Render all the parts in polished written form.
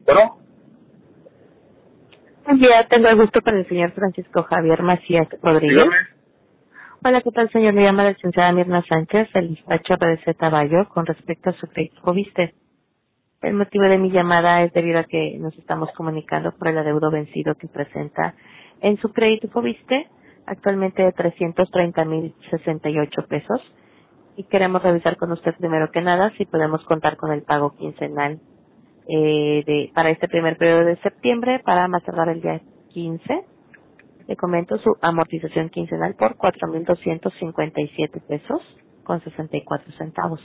Bueno, Buen día, tengo el gusto con el señor Francisco Javier Macías Rodríguez. dígame. Hola, ¿qué tal, señor? Me llama la licenciada Mirna Sánchez, del despacho RDC Taballo, con respecto a su crédito Foviste. El motivo de mi llamada es debido a que nos estamos comunicando por el adeudo vencido que presenta en su crédito Foviste, actualmente de 330,068 pesos. Y queremos revisar con usted primero que nada si podemos contar con el pago quincenal para este primer periodo de septiembre, para más tardar el día 15. Le comento su amortización quincenal por 4,257 pesos con 64 centavos.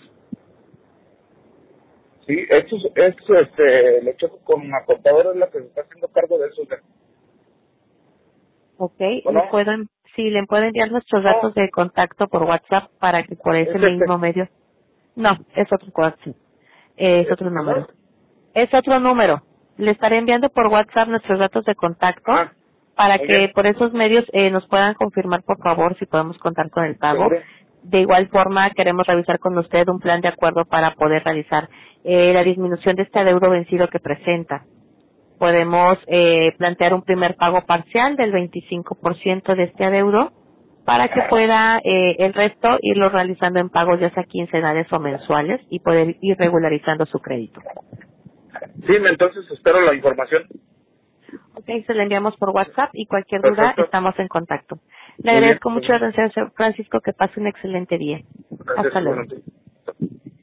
Sí, le checo con una contadora, es la que se está haciendo cargo de eso. Ok, Bueno, sí, le puedo enviar nuestros no, datos de contacto por WhatsApp para que por ese es mismo medio. No, es otro WhatsApp, es ¿es otro el número. menor? Es otro número. Le estaré enviando por WhatsApp nuestros datos de contacto Ah, para muy que bien, por esos medios nos puedan confirmar, por favor, si podemos contar con el pago. seguro. De igual forma, queremos revisar con usted un plan de acuerdo para poder realizar la disminución de este adeudo vencido que presenta. Podemos plantear un primer pago parcial del 25% de este adeudo para que pueda el resto irlo realizando en pagos ya sea quincenales o mensuales y poder ir regularizando su crédito. Sí, entonces espero la información. Ok, se la enviamos por WhatsApp y cualquier duda Perfecto, estamos en contacto. Le muy bien, agradezco mucho, señor Francisco, que pase un excelente día. gracias Hasta luego. igualmente.